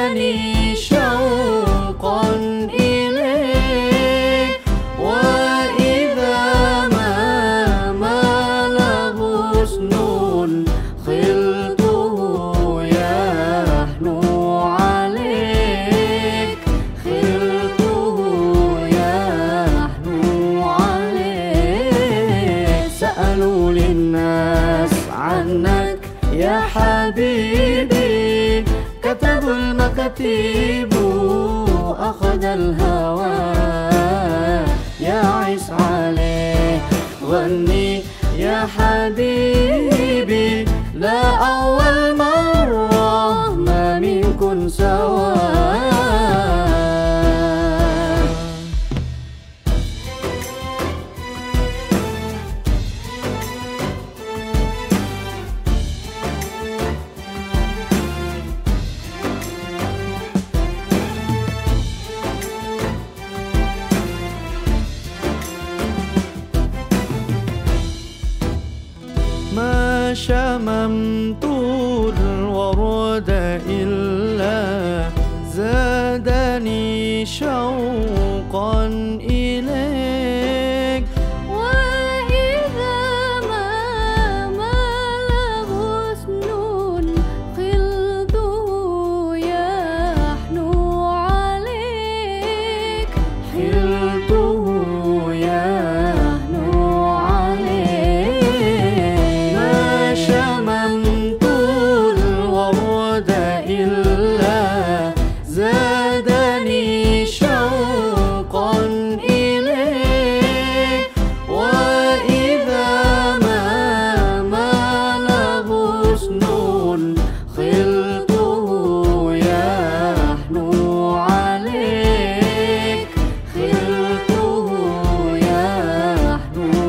زادني شوقا إليك، وإذا ما مال غصن خلته يحنو عليك، خلته يحنو عليك. سألوا للناس عنك يا حبيبي، كتبوا المكاتيب أخذ الهوى، يعس عليه غني يا حبيبي، لا أول مرة ما منكن سوا. ما شممت الورد إلا زادني شوقا إليك، وإذا ما مال غصن خلته يحنو عليك، خلته يحنو عليك. ما شممت الورد إلا زادني شوقا إليك، وإذا ما مال غصن خلته يحنو عليك، خلته يحنو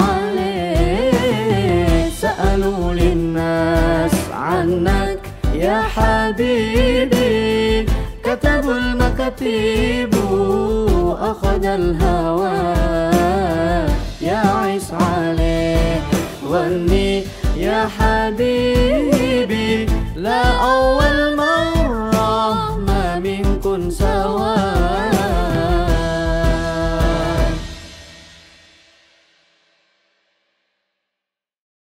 عليك. سألوا للناس عنك يا حبيبي، كتبوا المكاتيب أخذ الهوى، يعس عليه غني يا حبيبي، لا أول مرة